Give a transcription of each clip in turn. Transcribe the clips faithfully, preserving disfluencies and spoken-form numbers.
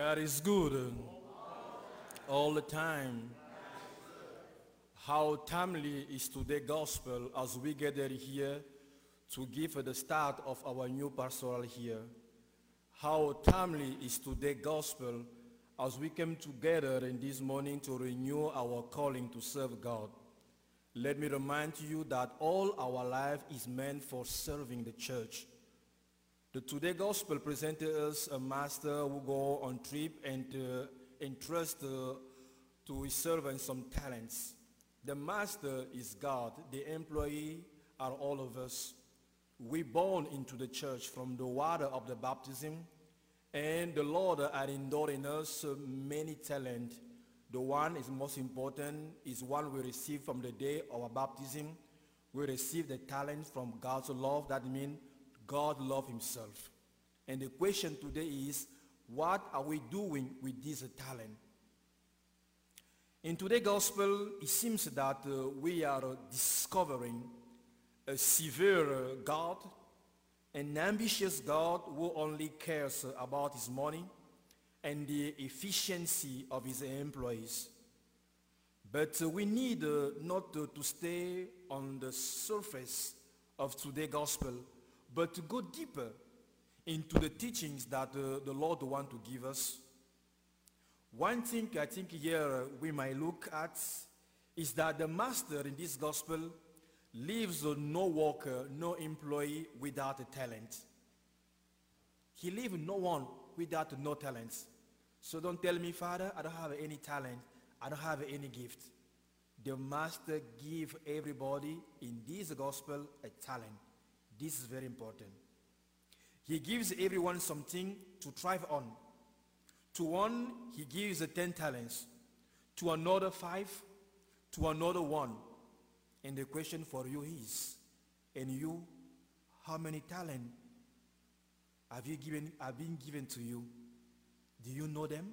God is good all the time. How timely is today's gospel as we gather here to give the start of our new pastoral here. How timely is today's gospel as we come together in this morning to renew our calling to serve God. Let me remind you that all our life is meant for serving the church. The today gospel presented us a master who go on trip and uh, entrust uh, to his servants some talents. The master is God. The employee are all of us. We born into the church from the water of the baptism, and the Lord had endowed in us uh, many talents. The one is most important is one we receive from the day of our baptism. We receive the talent from God's love. That means God loves himself. And the question today is, what are we doing with this talent? In today's gospel, it seems that uh, we are uh, discovering a severe uh, God, an ambitious God who only cares uh, about his money and the efficiency of his employees. But uh, we need uh, not uh, to stay on the surface of today's gospel, but to go deeper into the teachings that uh, the Lord wants to give us. One thing I think here we might look at is that the master in this gospel leaves uh, no worker, no employee without a talent. He leaves no one without no talents. So don't tell me, Father, I don't have any talent, I don't have any gift. The master gives everybody in this gospel a talent. This is very important. He gives everyone something to thrive on. To one, he gives ten talents. To another, five. To another, one. And the question for you is, and you, how many talents have you given, have been given to you? Do you know them?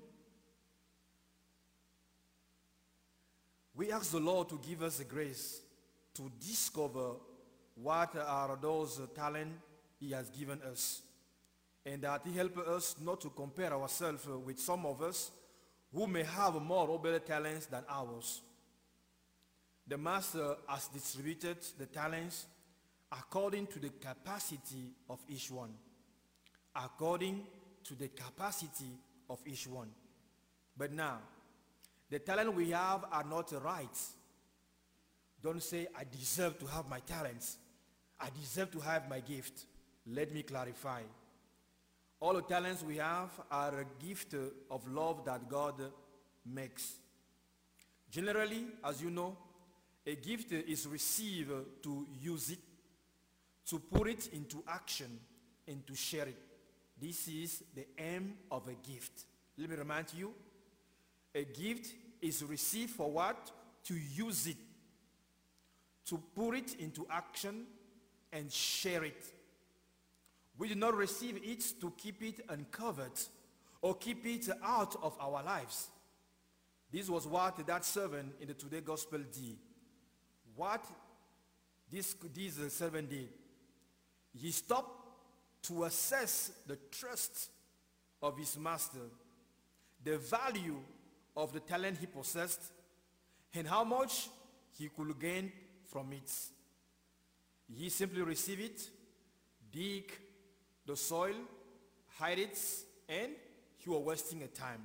We ask the Lord to give us the grace to discover what are those talents he has given us, and that he helps us not to compare ourselves with some of us who may have more or better talents than ours. The master has distributed the talents according to the capacity of each one. According to the capacity of each one. But now, the talent we have are not right. Don't say, I deserve to have my talents. I deserve to have my gift. Let me clarify. All the talents we have are a gift of love that God makes. Generally, as you know, a gift is received to use it, to put it into action, and to share it. This is the aim of a gift. Let me remind you, a gift is received for what? To use it, to put it into action, and share it. We do not receive it to keep it uncovered or keep it out of our lives. This was what that servant in the today gospel did. What this, this servant did, he stopped to assess the trust of his master, the value of the talent he possessed, and how much he could gain from it. He simply received it, dig the soil, hide it, and he was wasting a time.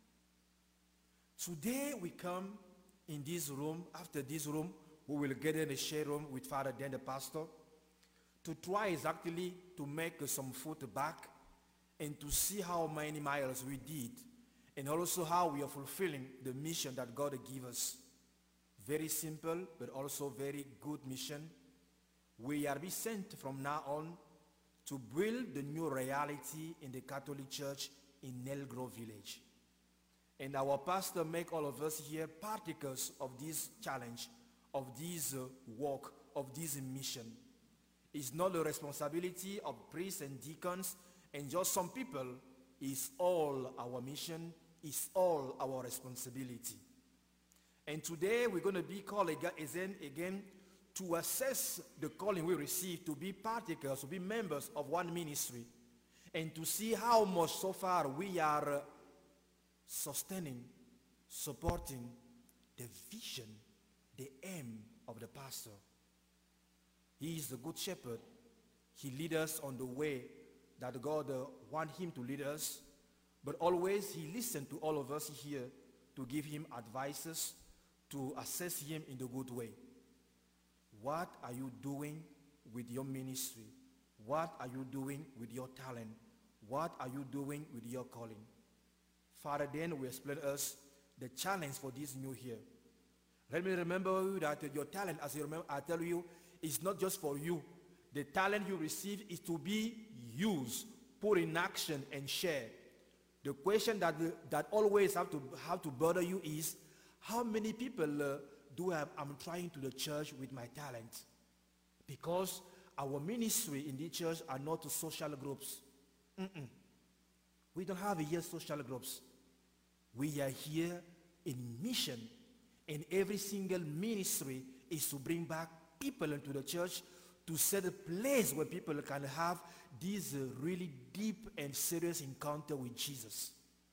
Today we come in this room, after this room, we will get in a share room with Father Dan the pastor, to try exactly to make some foot back and to see how many miles we did, and also how we are fulfilling the mission that God gave us. Very simple, but also very good mission. We are being sent from now on to build the new reality in the Catholic Church in El Grove Village. And our pastor make all of us here partakers of this challenge, of this uh, work, of this mission. It's not the responsibility of priests and deacons and just some people. It's all our mission, it's all our responsibility. And today we're going to be called again, again to assess the calling we receive, to be partakers, to be members of one ministry, and to see how much so far we are sustaining, supporting the vision, the aim of the pastor. He is the good shepherd. He leads us on the way that God uh, wants him to lead us, but always he listens to all of us here to give him advices, to assess him in the good way. What are you doing with your ministry? What are you doing with your talent? What are you doing with your calling? Father, then we explain us the challenge for this new year. Let me remember you that your talent, as you remember, I tell you, is not just for you. The talent you receive is to be used, put in action, and shared. The question that, that always have to, have to bother you is, how many people uh, do I, I'm trying to the church with my talent? Because our ministry in the church are not social groups. Mm-mm. We don't have here social groups. We are here in mission, and every single ministry is to bring back people into the church, to set a place where people can have this uh, really deep and serious encounter with Jesus.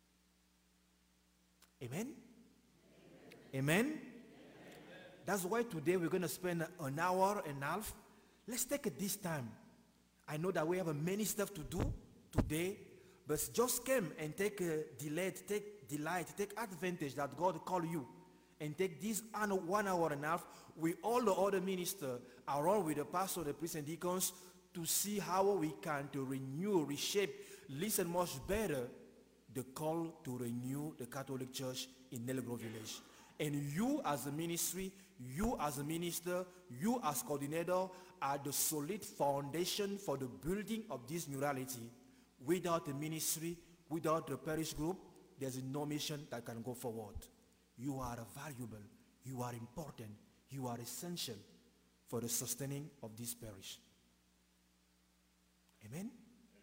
Amen? Amen? Amen? That's why today we're going to spend an hour and a half. Let's take it this time. I know that we have many stuff to do today, but just come and take a delight, take delight, take advantage that God called you, and take this one hour and a half with all the other ministers around, with the pastor, the priests and deacons, to see how we can to renew, reshape, listen much better the call to renew the Catholic Church in Nelly Grove Village. And you as a ministry, you as a minister, you as coordinator are the solid foundation for the building of this new reality. Without the ministry, without the parish group, there's no mission that can go forward. You are valuable, you are important, you are essential for the sustaining of this parish. Amen? Amen?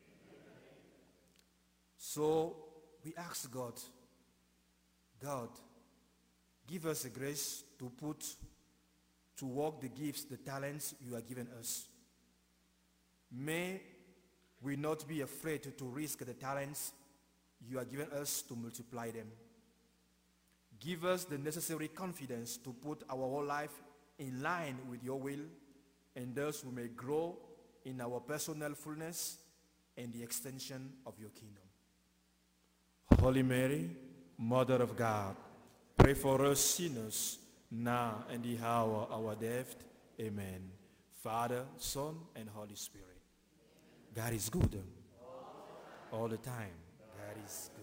So we ask God, God, give us the grace to put, to work the gifts, the talents you are giving us. May we not be afraid to, to risk the talents you are giving us to multiply them. Give us the necessary confidence to put our whole life in line with your will, and thus we may grow in our personal fullness and the extension of your kingdom. Holy Mary, Mother of God, pray for us sinners, now and the hour of our death. Amen. Father, Son, and Holy Spirit. God is good all the time. God is good.